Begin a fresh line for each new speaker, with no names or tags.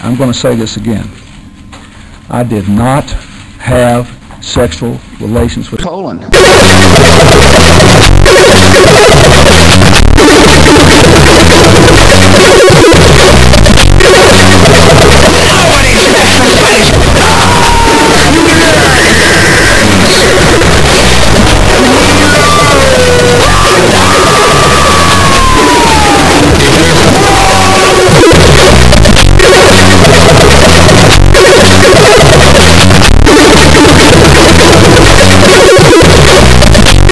I'm going to say this again. I did not have sexual relations with...
Colon.